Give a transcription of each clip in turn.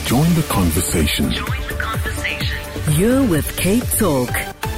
Join the conversation. You're with Cape Talk.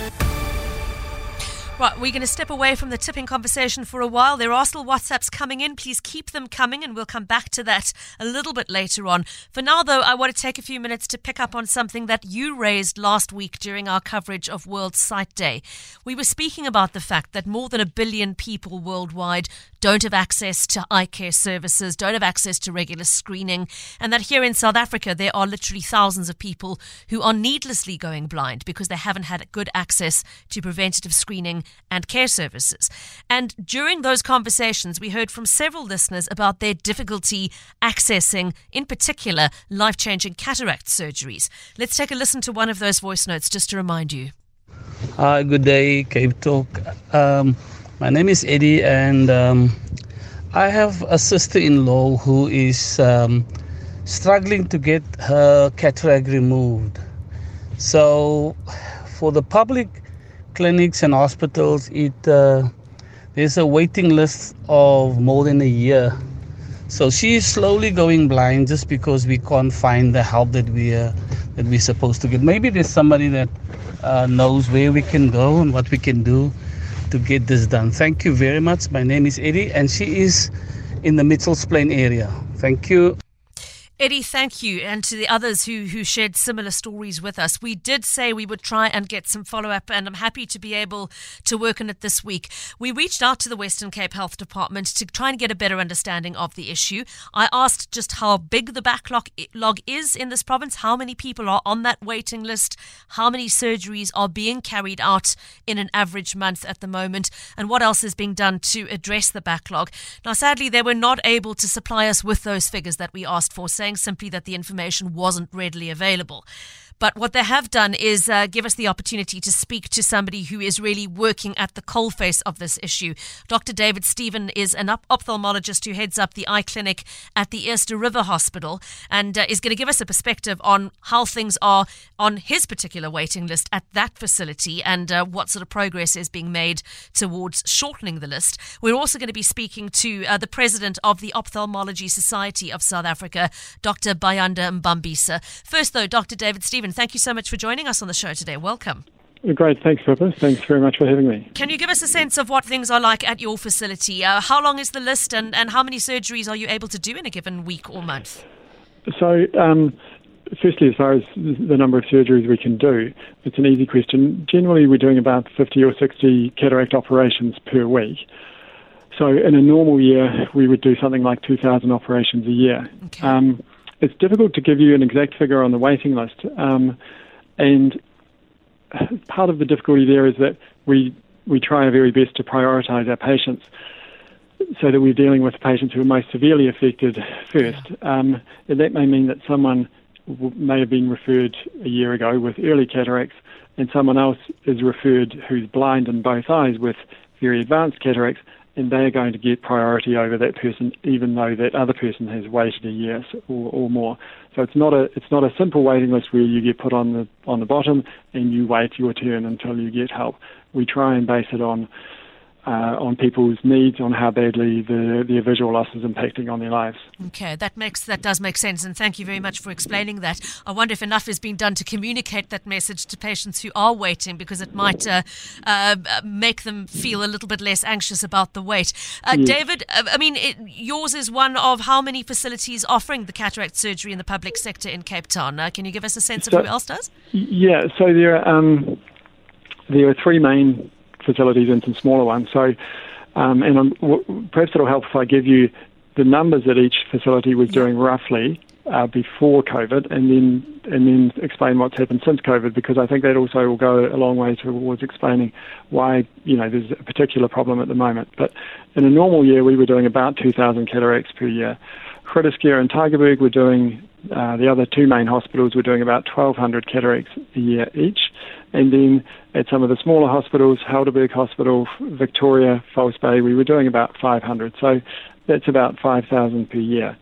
Right, we're going to step away from the tipping conversation for a while. There are still WhatsApps coming in. Please keep them coming, and we'll come back to that a little bit later on. For now, though, I want to take a few minutes to pick up on something that you raised last week during our coverage of World Sight Day. We were speaking about the fact that more than 1 billion people worldwide don't have access to eye care services, don't have access to regular screening, and that here in South Africa there are literally thousands of people who are needlessly going blind because they haven't had good access to preventative screening and care services. And during those conversations, we heard from several listeners about their difficulty accessing, in particular, life-changing cataract surgeries. Let's take a listen to one of those voice notes just to remind you. Hi, good day, Cape Talk. My name is Eddie, and I have a sister-in-law who is struggling to get her cataract removed. So for the public clinics and hospitals, there's a waiting list of more than a year. So she is slowly going blind just because we can't find the help that we're supposed to get. Maybe there's somebody that knows where we can go and what we can do to get this done. Thank you very much. My name is Eddie, and she is in the Mitchells Plain area. Thank you. Eddie, thank you, and to the others who shared similar stories with us. We did say we would try and get some follow-up, and I'm happy to be able to work on it this week. We reached out to the Western Cape Health Department to try and get a better understanding of the issue. I asked just how big the backlog is in this province, how many people are on that waiting list, how many surgeries are being carried out in an average month at the moment, and what else is being done to address the backlog. Now, sadly, they were not able to supply us with those figures that we asked for, saying simply that the information wasn't readily available. But what they have done is give us the opportunity to speak to somebody who is really working at the coalface of this issue. Dr. David Steven is an ophthalmologist who heads up the eye clinic at the Eerste River Hospital, and is going to give us a perspective on how things are on his particular waiting list at that facility, and what sort of progress is being made towards shortening the list. We're also going to be speaking to the president of the Ophthalmology Society of South Africa, Dr. Bayanda Mbambisa. First, though, Dr. David Steven, thank you so much for joining us on the show today. Welcome. Great. Thanks, Pippa. Thanks very much for having me. Can you give us a sense of what things are like at your facility? How long is the list, and how many surgeries are you able to do in a given week or month? So, firstly, as far as the number of surgeries we can do, it's an easy question. Generally, we're doing about 50 or 60 cataract operations per week. So in a normal year, we would do something like 2,000 operations a year. Okay. It's difficult to give you an exact figure on the waiting list, and part of the difficulty there is that we try our very best to prioritise our patients so that we're dealing with patients who are most severely affected first. And that may mean that someone may have been referred a year ago with early cataracts, and someone else is referred who's blind in both eyes with very advanced cataracts, and they are going to get priority over that person, even though that other person has waited a year or more. So it's not a simple waiting list where you get put on the bottom and you wait your turn until you get help. We try and base it on people's needs, on how badly their visual loss is impacting on their lives. Okay, that does make sense, and thank you very much for explaining that. I wonder if enough is being done to communicate that message to patients who are waiting, because it might make them feel a little bit less anxious about the wait. Yes. David, yours is one of how many facilities offering the cataract surgery in the public sector in Cape Town? Can you give us a sense of who else does? Yeah, so there are three main facilities and some smaller ones. So, perhaps it'll help if I give you the numbers that each facility was doing roughly before COVID, and then explain what's happened since COVID, because I think that also will go a long way towards explaining why there's a particular problem at the moment. But in a normal year, we were doing about 2,000 cataracts per year. Groote Schuur and Tygerberg were doing, the other two main hospitals were doing about 1,200 cataracts a year each. And then at some of the smaller hospitals, Helderberg Hospital, Victoria, False Bay, we were doing about 500. So that's about 5,000 per year.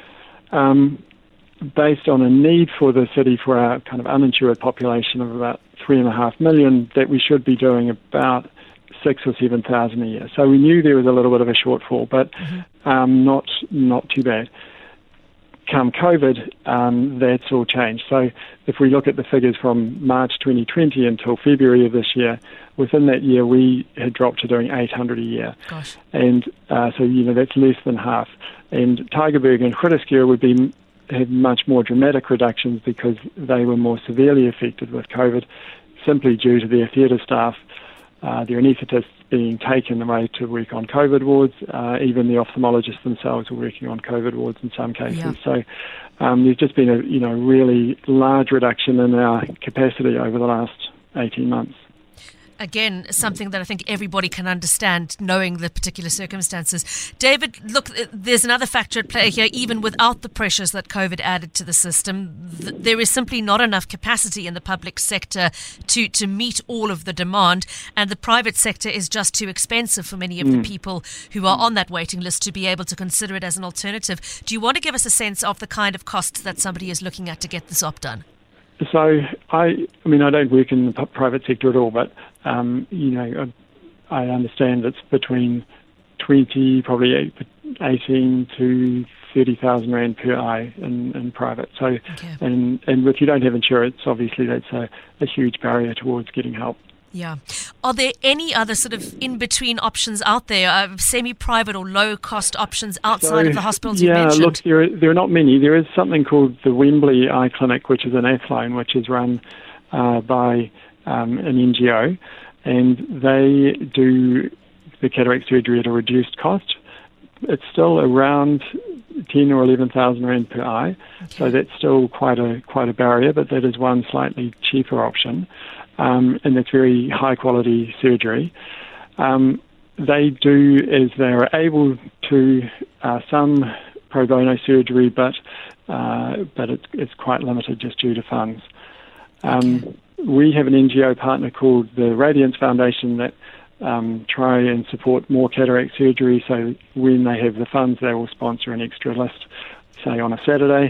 Based on a need for the city for our kind of uninsured population of about 3.5 million, that we should be doing about 6,000 or 7,000 a year. So we knew there was a little bit of a shortfall, but not too bad. come COVID, that's all changed. So if we look at the figures from March 2020 until February of this year, within that year we had dropped to doing 800 a year. Gosh. And so, that's less than half. And Tygerberg and Groote Schuur had much more dramatic reductions because they were more severely affected with COVID, simply due to their theatre staff, their anaesthetists being taken away to work on COVID wards. Even the ophthalmologists themselves were working on COVID wards in some cases. Yeah. So there's just been a really large reduction in our capacity over the last 18 months. Again, something that I think everybody can understand, knowing the particular circumstances. David, look, there's another factor at play here. Even without the pressures that COVID added to the system, there is simply not enough capacity in the public sector to meet all of the demand, and the private sector is just too expensive for many of the people who are on that waiting list to be able to consider it as an alternative. Do you want to give us a sense of the kind of costs that somebody is looking at to get this op done? So, I don't work in the private sector at all, but, I understand it's between 20, probably 18 to 30,000 Rand per eye in private. So, okay. and if you don't have insurance, obviously that's a huge barrier towards getting help. Yeah. Are there any other sort of in-between options out there, semi-private or low-cost options outside of the hospitals you mentioned? Yeah, look, there are not many. There is something called the Wembley Eye Clinic, which is an Athlone, which is run by an NGO, and they do the cataract surgery at a reduced cost. It's still around 10 or 11,000 Rand per eye, so that's still quite a barrier, but that is one slightly cheaper option. And it's very high-quality surgery. They do, as they're able to, some pro bono surgery, but it's quite limited just due to funds. We have an NGO partner called the Radiance Foundation that try and support more cataract surgery, so when they have the funds, they will sponsor an extra list, say on a Saturday.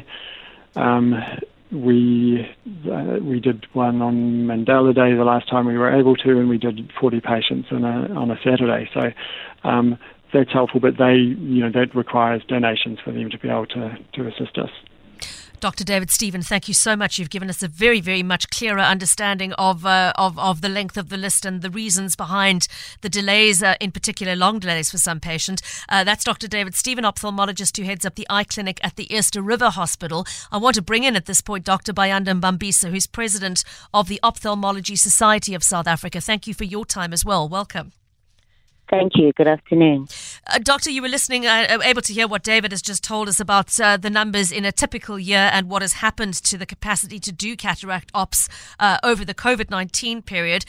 We did one on Mandela Day the last time we were able to, and we did 40 patients on a Saturday. So that's helpful, but that requires donations for them to be able to assist us. Dr. David Steven, thank you so much. You've given us a very, very much clearer understanding of the length of the list and the reasons behind the delays, in particular long delays for some patients. That's Dr. David Steven, ophthalmologist who heads up the eye clinic at the Eerste River Hospital. I want to bring in at this point Dr. Bayanda Mbambisa, who's president of the Ophthalmology Society of South Africa. Thank you for your time as well. Welcome. Thank you. Good afternoon. Doctor, you were listening, able to hear what David has just told us about the numbers in a typical year and what has happened to the capacity to do cataract ops over the COVID-19 period.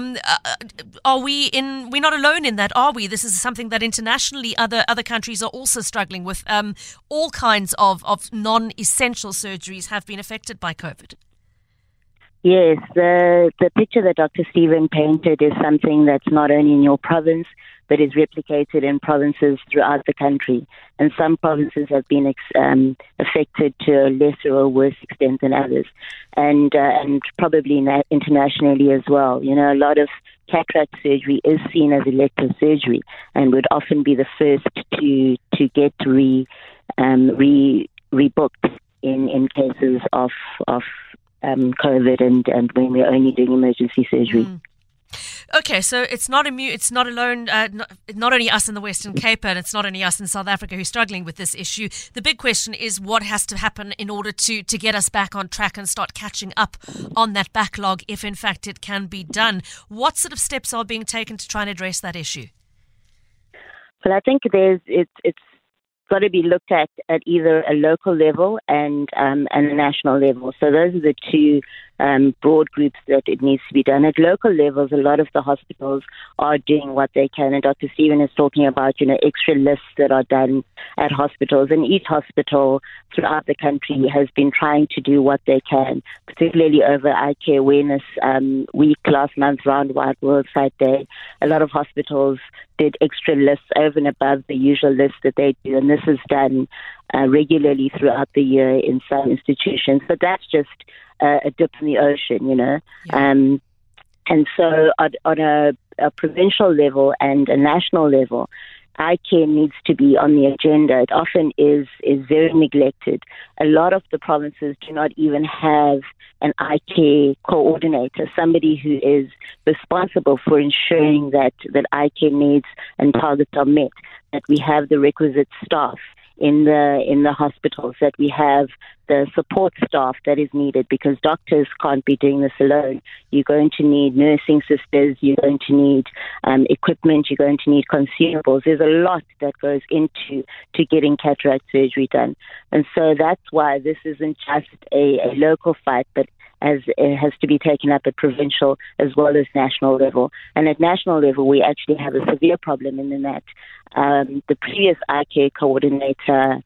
We're not alone in that, are we? This is something that internationally other countries are also struggling with. All kinds of non-essential surgeries have been affected by COVID. Yes, the picture that Dr. Steven painted is something that's not only in your province, but is replicated in provinces throughout the country. And some provinces have been affected to a lesser or worse extent than others, and probably internationally as well. A lot of cataract surgery is seen as elective surgery and would often be the first to get rebooked in cases of COVID and when we're only doing emergency surgery. Okay, so it's not alone. Not only us in the Western Cape, and it's not only us in South Africa who's struggling with this issue. The big question is what has to happen in order to get us back on track and start catching up on that backlog, if in fact it can be done. What sort of steps are being taken to try and address that issue? Well, I think it's got to be looked at either a local level and a national level. So those are the two broad groups that it needs to be done. At local levels, a lot of the hospitals are doing what they can, and Dr. Steven is talking about, extra lists that are done at hospitals, and each hospital throughout the country has been trying to do what they can, particularly over Eye Care Awareness Week last month, Roundwide World Sight Day. A lot of hospitals did extra lists over and above the usual list that they do, and this is done regularly throughout the year in some institutions. But that's just a dip in the ocean, Yeah. And so on a provincial level and a national level, eye care needs to be on the agenda. It often is very neglected. A lot of the provinces do not even have an eye care coordinator, somebody who is responsible for ensuring that eye care needs and targets are met, that we have the requisite staff in the hospitals, that we have the support staff that is needed, because doctors can't be doing this alone. You're going to need nursing sisters, you're going to need equipment, you're going to need consumables. There's a lot that goes into getting cataract surgery done. And so that's why this isn't just a local fight, but as it has to be taken up at provincial as well as national level. And at national level, we actually have a severe problem in that the previous eye care coordinator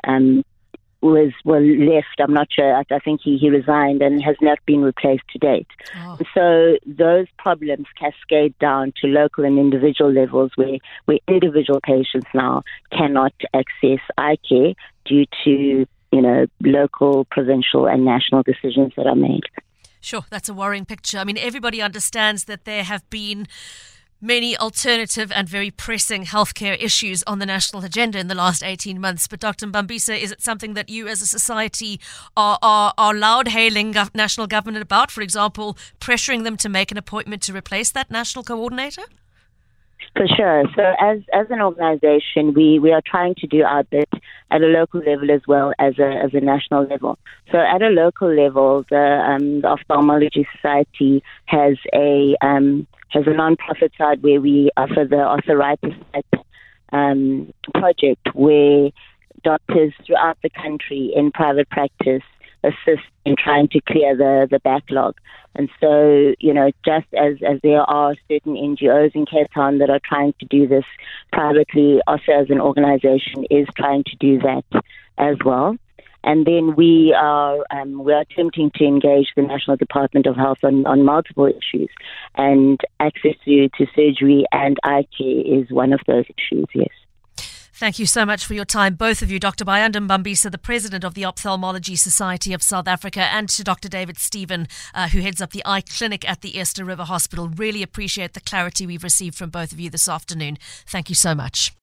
was left. I'm not sure. I think he resigned and has not been replaced to date. Oh. So those problems cascade down to local and individual levels where individual patients now cannot access eye care due to local, provincial and national decisions that are made. Sure, that's a worrying picture. I mean, everybody understands that there have been many alternative and very pressing healthcare issues on the national agenda in the last 18 months. But Dr. Mbambisa, is it something that you as a society are loud-hailing national government about, for example, pressuring them to make an appointment to replace that national coordinator? For sure. So as an organization, we are trying to do our bit at a local level as well as a national level. So at a local level, the Ophthalmology Society has a non-profit side where we offer the arthritis project, where doctors throughout the country in private practice assist in trying to clear the backlog. And so, just as there are certain NGOs in Cape Town that are trying to do this privately, also as an organization is trying to do that as well. And then we are attempting to engage the National Department of Health on multiple issues, and access to surgery and eye care is one of those issues, yes. Thank you so much for your time, both of you. Dr. Bayanda Mbambisa, the president of the Ophthalmology Society of South Africa, and to Dr. David Stephen, who heads up the eye clinic at the Easter River Hospital. Really appreciate the clarity we've received from both of you this afternoon. Thank you so much.